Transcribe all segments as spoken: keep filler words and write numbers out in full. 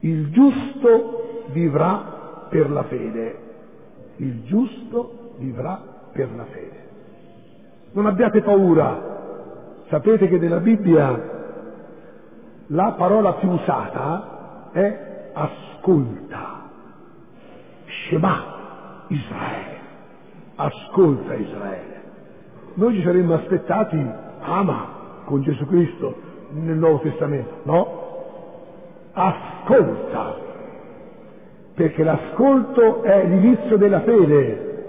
Il giusto vivrà per la fede. Il giusto vivrà per la fede. Non abbiate paura. Sapete che nella Bibbia la parola più usata è ascolta. Shema Israele. Ascolta Israele. Noi ci saremmo aspettati ama con Gesù Cristo nel Nuovo Testamento. No? Ascolta. Perché l'ascolto è l'inizio della fede.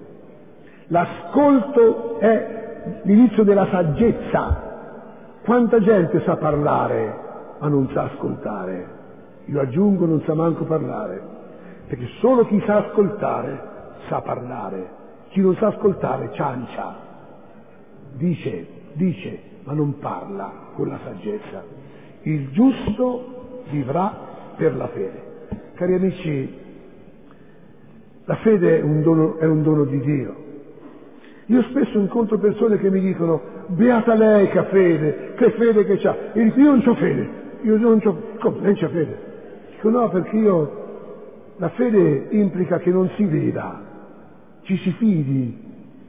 L'ascolto è l'inizio della saggezza. Quanta gente sa parlare ma non sa ascoltare? Io aggiungo, non sa manco parlare, perché solo chi sa ascoltare sa parlare. Chi non sa ascoltare ciancia, dice, dice, ma non parla con la saggezza. Il giusto vivrà per la fede. Cari amici, la fede è un dono, è un dono di Dio. Io spesso incontro persone che mi dicono: beata lei che ha fede, che fede che c'ha. E dico: io non c'ho fede, io non c'ho. Come? Lei c'ha fede? Dico: no, perché io, la fede implica che non si veda, ci si fidi.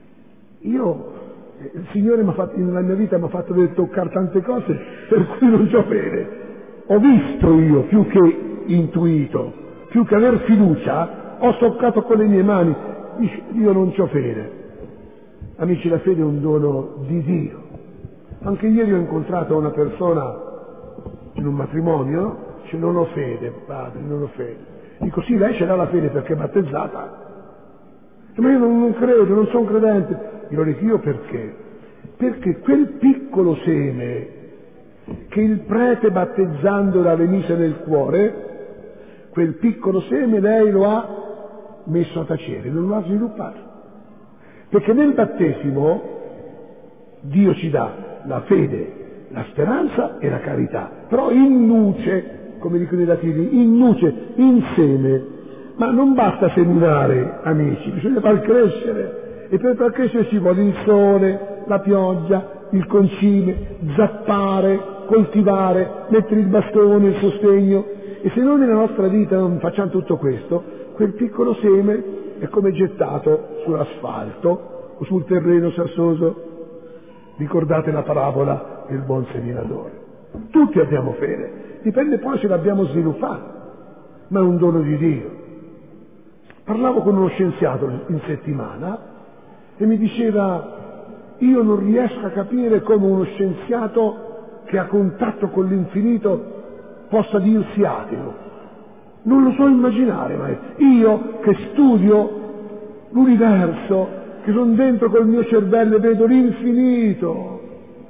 Io, il Signore m'ha fatto, nella mia vita mi ha fatto vedere, toccare tante cose per cui non c'ho fede. Ho visto io, più che intuito, più che aver fiducia, ho toccato con le mie mani. Io non c'ho fede. Amici, la fede è un dono di Dio. Anche ieri ho incontrato una persona in un matrimonio, dice: non ho fede, padre, non ho fede. Dico: sì, lei ce l'ha la fede perché è battezzata. Ma io non, non credo, non sono credente. Io dico: io perché? Perché quel piccolo seme che il prete battezzandola le mise nel cuore, quel piccolo seme lei lo ha messo a tacere, non lo ha sviluppato. Perché nel battesimo Dio ci dà la fede, la speranza e la carità, però in nuce, come dicono i latini, in nuce, insieme. Ma non basta seminare, amici, bisogna far crescere, e per far crescere ci vuole il sole, la pioggia, il concime, zappare, coltivare, mettere il bastone, il sostegno. E se noi nella nostra vita non facciamo tutto questo, quel piccolo seme è come gettato sull'asfalto o sul terreno sassoso. Ricordate la parabola del buon seminatore. Tutti abbiamo fede, dipende poi se l'abbiamo sviluppata, ma è un dono di Dio. Parlavo con uno scienziato in settimana e mi diceva: io non riesco a capire come uno scienziato che ha contatto con l'infinito possa dirsi ateo. Non lo so immaginare, ma io che studio l'universo, che sono dentro col mio cervello e vedo l'infinito,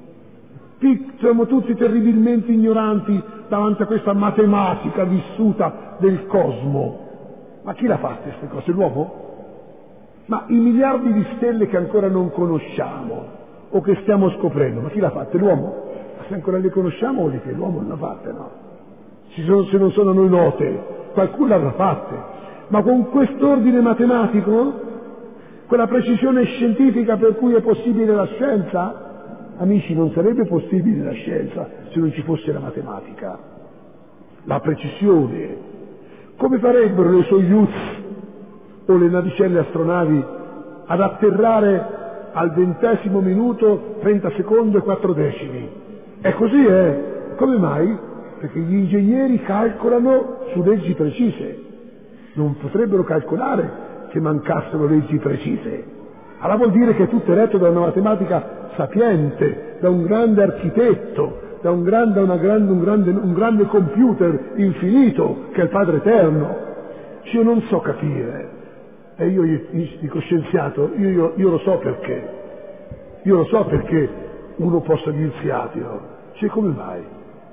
siamo tutti terribilmente ignoranti davanti a questa matematica vissuta del cosmo. Ma chi l'ha fatta queste cose? L'uomo? Ma i miliardi di stelle che ancora non conosciamo o che stiamo scoprendo, ma chi l'ha fatta? L'uomo? Ma se ancora le conosciamo vuol dire che l'uomo non l'ha fatta, no? Se non sono a noi note, qualcuno l'avrà fatte. Ma con quest'ordine matematico, quella precisione scientifica per cui è possibile la scienza, amici, non sarebbe possibile la scienza se non ci fosse la matematica, la precisione. Come farebbero le Soyuz o le navicelle astronavi ad atterrare al ventesimo minuto, trenta secondi e quattro decimi? È così, eh? Come mai? Perché gli ingegneri calcolano su leggi precise. Non potrebbero calcolare se mancassero leggi precise. Allora vuol dire che è tutto retto da una matematica sapiente, da un grande architetto, da un grande, una grande, un, grande, un grande computer infinito che è il Padre Eterno. Cioè, io non so capire. E io gli dico: scienziato, io, io, io lo so perché. Io lo so perché uno possa dirsi ateo. Cioè, come mai?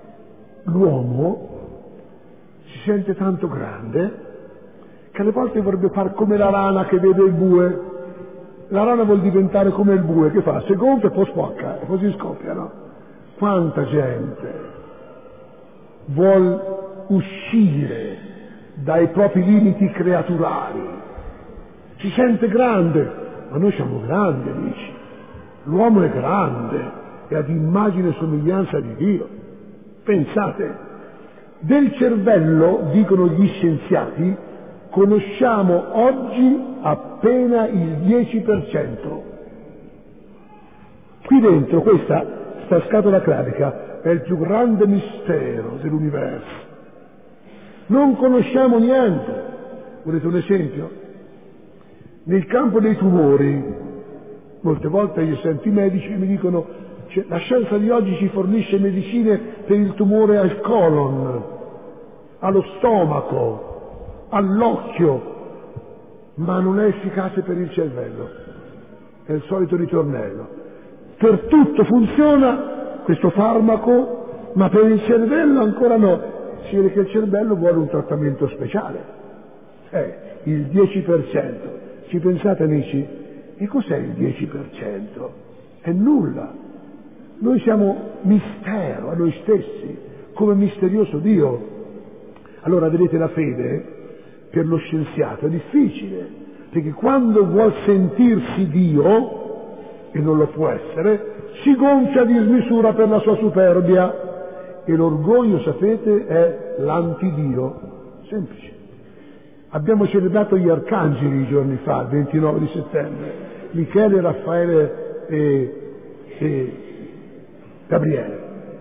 L'uomo si sente tanto grande che alle volte vorrebbe fare come la rana che vede il bue. La rana vuol diventare come il bue, che fa? Se gonfia e poi spacca, e così scoppia, no? Quanta gente vuol uscire dai propri limiti creaturali, si sente grande, ma noi siamo grandi, amici. L'uomo è grande, è ad immagine e somiglianza di Dio. Pensate, Del cervello, dicono gli scienziati, conosciamo oggi appena il dieci per cento. Qui dentro, questa, sta scatola cranica, è il più grande mistero dell'universo. Non conosciamo niente. Volete un esempio? Nel campo dei tumori, molte volte io sento i medici che mi dicono: cioè, la scienza di oggi ci fornisce medicine per il tumore al colon, allo stomaco, all'occhio, ma non è efficace per il cervello. È il solito ritornello. Per tutto funziona questo farmaco, ma per il cervello ancora no. Si vede che il cervello vuole un trattamento speciale. Eh, il dieci per cento. Ci pensate, amici? E cos'è il dieci per cento? È nulla. Noi siamo mistero a noi stessi, come misterioso Dio. Allora, vedete, la fede per lo scienziato è difficile, perché quando vuol sentirsi Dio, e non lo può essere, si gonfia di smisura per la sua superbia. E l'orgoglio, sapete, è l'antidio. Semplice. Abbiamo celebrato gli arcangeli i giorni fa, il ventinove di settembre, Michele, Raffaele e, e Gabriele.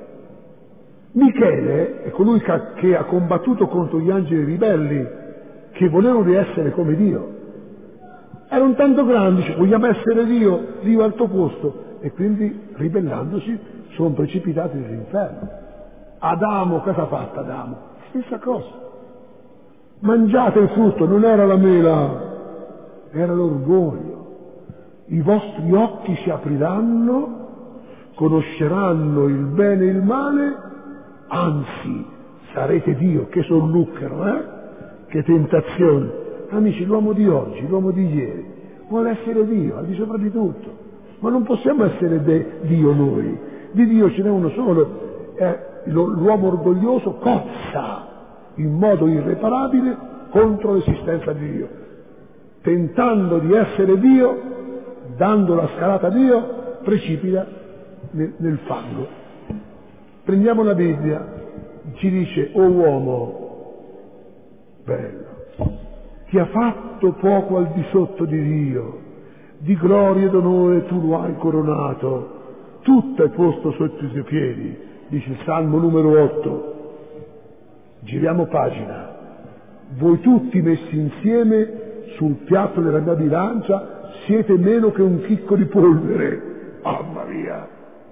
Michele è colui che ha combattuto contro gli angeli ribelli che volevano di essere come Dio. Erano tanto grandi, cioè, vogliamo essere Dio, Dio al tuo posto, e quindi ribellandosi sono precipitati nell'inferno. Adamo, cosa ha fatto Adamo? Stessa cosa. Mangiate il frutto, non era la mela, era l'orgoglio. I vostri occhi si apriranno, conosceranno il bene e il male, anzi sarete Dio. Che sollucchero, eh? Che tentazione. Amici, l'uomo di oggi, l'uomo di ieri vuole essere Dio, al di sopra di tutto, ma non possiamo essere de- Dio noi. Di Dio ce n'è uno solo. Eh, l'uomo orgoglioso cozza in modo irreparabile contro l'esistenza di Dio, tentando di essere Dio, dando la scalata a Dio, precipita nel, nel fango. Prendiamo la Bibbia, ci dice: o uomo, bello, ti ha fatto poco al di sotto di Dio, di gloria ed onore tu lo hai coronato, tutto è posto sotto i tuoi piedi, dice il Salmo numero otto. Giriamo pagina. Voi tutti messi insieme sul piatto della mia bilancia siete meno che un chicco di polvere. Mamma mia.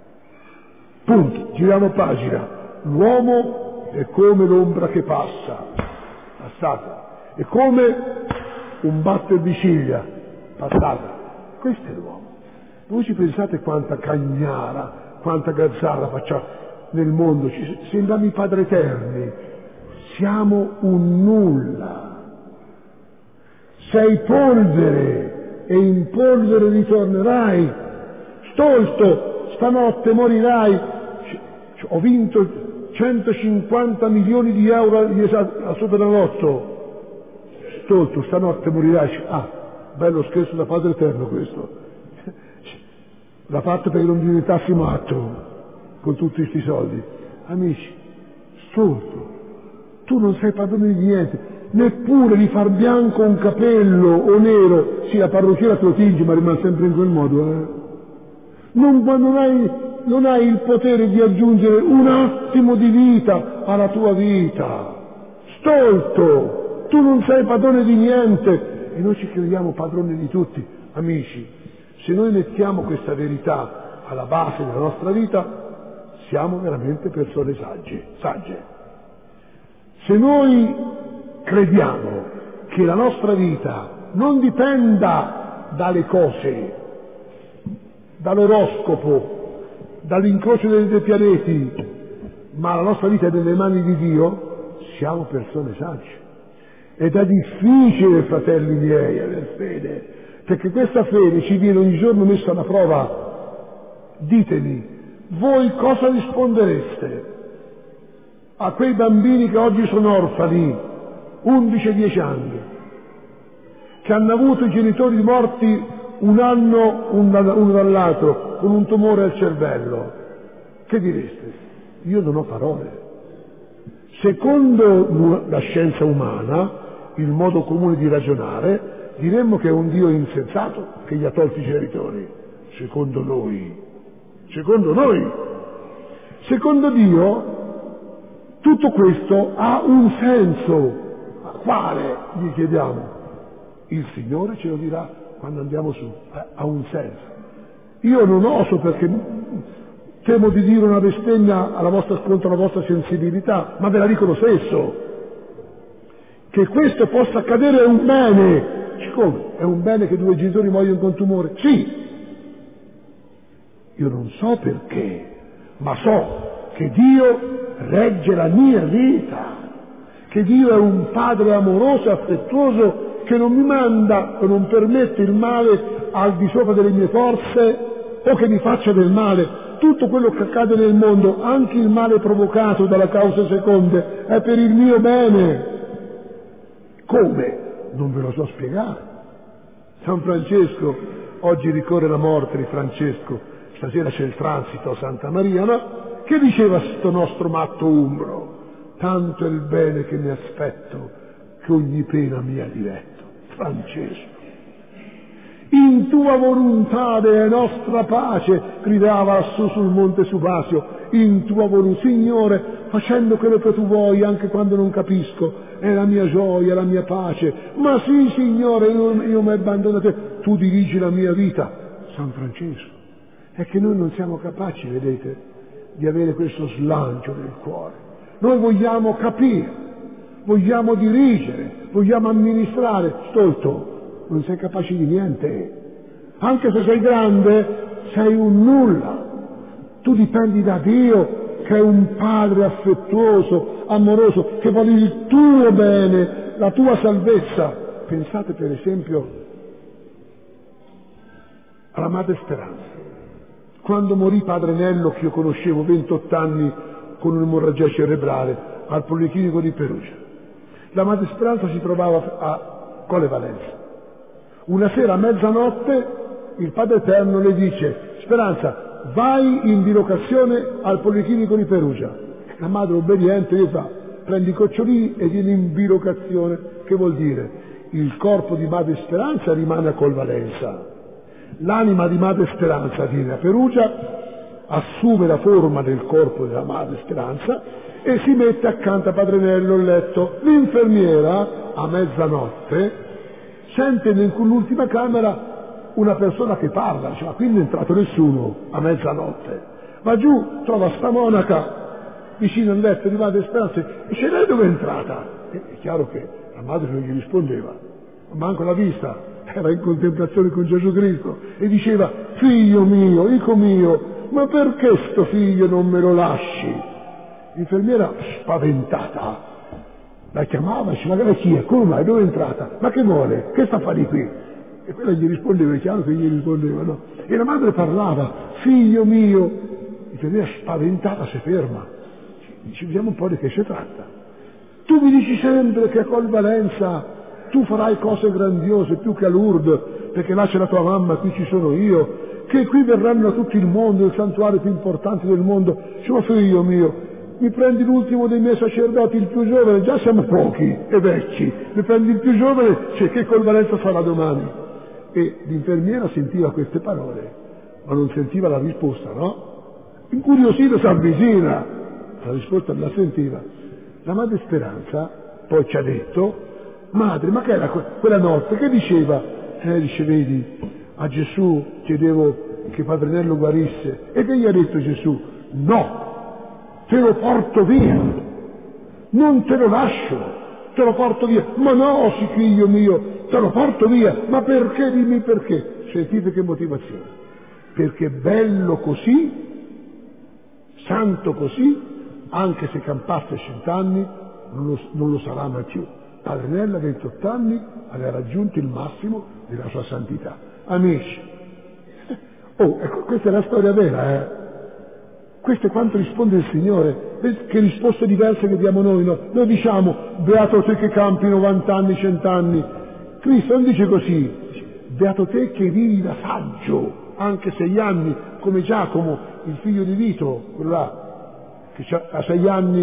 Punto. Giriamo pagina. L'uomo è come l'ombra che passa. Passata. È come un batter di ciglia. Passata. Questo è l'uomo. Voi ci pensate quanta cagnara, quanta gazzarra facciamo nel mondo? Ci sembriamo i padri eterni. Siamo un nulla. Sei polvere e in polvere ritornerai. Stolto, stanotte morirai. Ho vinto centocinquanta milioni di euro a Superenalotto. Stolto, stanotte morirai. Ah, bello scherzo da Padre Eterno questo. L'ha fatto perché non diventassi matto con tutti questi soldi. Amici, stolto. Tu non sei padrone di niente, neppure di far bianco un capello o nero. Sì, la parrucchiera te lo tingi, ma rimane sempre in quel modo, eh? Non, non, hai, non hai il potere di aggiungere un attimo di vita alla tua vita. Stolto, tu non sei padrone di niente. E noi ci crediamo padroni di tutti. Amici, se noi mettiamo questa verità alla base della nostra vita, siamo veramente persone sagge, sagge. Se noi crediamo che la nostra vita non dipenda dalle cose, dall'oroscopo, dall'incrocio dei due pianeti, ma la nostra vita è nelle mani di Dio, siamo persone sagge. Ed è difficile, fratelli miei, avere fede, perché questa fede ci viene ogni giorno messa alla prova. Ditemi, voi cosa rispondereste a quei bambini che oggi sono orfani, undici dieci anni, che hanno avuto i genitori morti un anno uno dall'altro con un tumore al cervello? Che direste? Io non ho parole. Secondo la scienza umana, il modo comune di ragionare, diremmo che è un Dio insensato che gli ha tolti i genitori. Secondo noi. Secondo noi. Secondo Dio, tutto questo ha un senso. Quale? Gli chiediamo. Il Signore ce lo dirà quando andiamo su. Eh, ha un senso. Io non oso perché temo di dire una bestemmia alla vostra, contro la vostra sensibilità, ma ve la dico lo stesso. Che questo possa accadere è un bene. Come? È un bene che due genitori muoiono con tumore? Sì. Io non so perché, ma so che Dio regge la mia vita, che Dio è un padre amoroso e affettuoso che non mi manda o non permette il male al di sopra delle mie forze o che mi faccia del male. Tutto quello che accade nel mondo, anche il male provocato dalla causa seconde, è per il mio bene. Come? Non ve lo so spiegare. San Francesco, oggi ricorre la morte di Francesco, stasera c'è il transito a Santa Maria, no? Che diceva sto nostro matto umbro? Tanto è il bene che mi aspetto, che ogni pena mi ha diretto. Francesco. In tua volontà è nostra pace, gridava lassù sul monte Subasio. In tua volontà, Signore, facendo quello che tu vuoi, anche quando non capisco, è la mia gioia, la mia pace. Ma sì, Signore, io, io mi abbandono a te, tu dirigi la mia vita. San Francesco. È che noi non siamo capaci, vedete, di avere questo slancio del cuore. Noi vogliamo capire, vogliamo dirigere, vogliamo amministrare. Stolto, non sei capace di niente. Anche se sei grande, sei un nulla. Tu dipendi da Dio, che è un padre affettuoso, amoroso, che vuole il tuo bene, la tua salvezza. Pensate per esempio alla Madre Speranza. Quando morì Padre Nello, che io conoscevo, ventotto anni con un'emorragia cerebrale al Policlinico di Perugia, la Madre Speranza si trovava a Colle Valenza. Una sera a mezzanotte il Padre Eterno le dice: Speranza, vai in bilocazione al Policlinico di Perugia. La madre obbediente gli fa: prendi i cocciolini e vieni in bilocazione. Che vuol dire? Il corpo di Madre Speranza rimane a Colle Valenza. L'anima di Madre Speranza viene a Perugia, assume la forma del corpo della Madre Speranza e si mette accanto a Padre Nello il letto. L'infermiera a mezzanotte sente in quell'ultima camera una persona che parla, dice: ma qui non è entrato nessuno a mezzanotte. Va giù, trova sta monaca vicino al letto di Madre Speranza e dice: lei dove è entrata? E è chiaro che la madre non gli rispondeva, manco l'ha vista, era in contemplazione con Gesù Cristo e diceva: figlio mio, ico mio, ma perché sto figlio non me lo lasci? L'infermiera spaventata la chiamava e diceva: ma chi è? Come mai? Dove è entrata? Ma che vuole? Che sta a fare qui? E quella gli rispondeva, è chiaro che gli rispondeva, no? E la madre parlava: figlio mio. L'infermiera spaventata si ferma, dice: vediamo un po' di che si tratta. Tu mi dici sempre che a Colle Valenza tu farai cose grandiose più che a Lourdes, perché là c'è la tua mamma, qui ci sono io, che qui verranno da tutto il mondo, il santuario più importante del mondo. Dice: ma figlio mio, mi prendi l'ultimo dei miei sacerdoti, il più giovane, già siamo pochi e vecchi, mi prendi il più giovane, cioè che Colle Valenza farà domani? E l'infermiera sentiva queste parole, ma non sentiva la risposta, no? Incuriosito si avvicina, la risposta non la sentiva. La Madre Speranza poi ci ha detto: madre, ma che era que- quella notte? Che diceva? Eh, dice: vedi, a Gesù chiedevo che Padre Nello guarisse. E che gli ha detto Gesù? No, te lo porto via, non te lo lascio, te lo porto via. Ma no, sì, figlio mio, te lo porto via. Ma perché? Dimmi perché. Sentite che motivazione. Perché bello così, santo così, anche se campasse cent'anni, non lo, non lo sarà mai più. Padre Nello a ventotto anni aveva raggiunto il massimo della sua santità. Amici, oh, ecco, questa è la storia vera, eh? Questo è quanto risponde il Signore. Che risposte diverse che diamo noi, no? Noi diciamo: beato te che campi novanta anni, cento anni. Cristo non dice così, dice: beato te che vivi da saggio anche sei anni, come Giacomo, il figlio di Vito, quello là, che a sei anni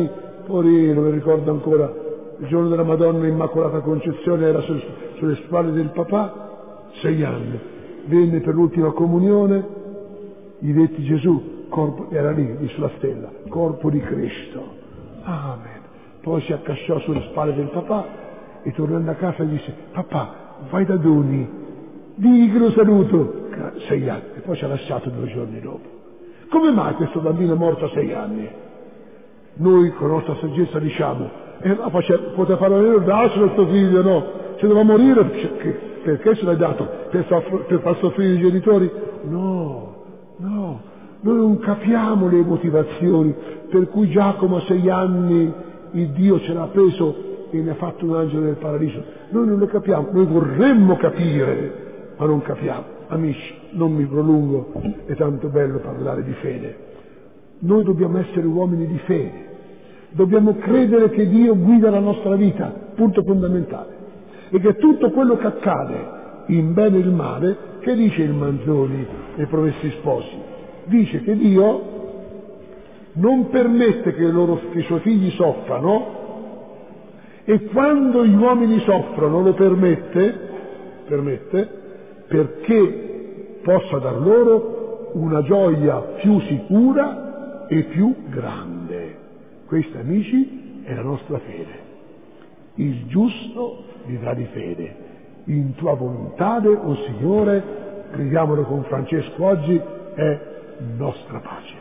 Porino, mi ricordo ancora, il giorno della Madonna Immacolata Concezione era su, sulle spalle del papà, sei anni, venne per l'ultima comunione, gli detti Gesù, corpo, era lì, lì sulla stella, corpo di Cristo, amen. Poi si accasciò sulle spalle del papà e tornando a casa gli disse, papà, vai da Doni, digli che lo saluto, sei anni, e poi ci ha lasciato due giorni dopo. Come mai questo bambino è morto a sei anni? Noi con la nostra saggezza diciamo, eh, ma poteva fare venire darselo a suo figlio, no? Se doveva morire, perché, perché se l'hai dato? Per far, per far soffrire i genitori? No, no, noi non capiamo le motivazioni per cui Giacomo a sei anni il Dio ce l'ha preso e ne ha fatto un angelo del paradiso. Noi non le capiamo, noi vorremmo capire, ma non capiamo. Amici, non mi prolungo, è tanto bello parlare di fede. Noi dobbiamo essere uomini di fede, dobbiamo credere che Dio guida la nostra vita, punto fondamentale, e che tutto quello che accade, in bene e il male, che dice il Manzoni nei Promessi Sposi? Dice che Dio non permette che, loro, che i suoi figli soffrano, e quando gli uomini soffrono lo permette, permette perché possa dar loro una gioia più sicura e più grande. Questa, amici, è la nostra fede. Il giusto vivrà di fede. In tua volontà, o Signore, preghiamolo con Francesco oggi, è nostra pace.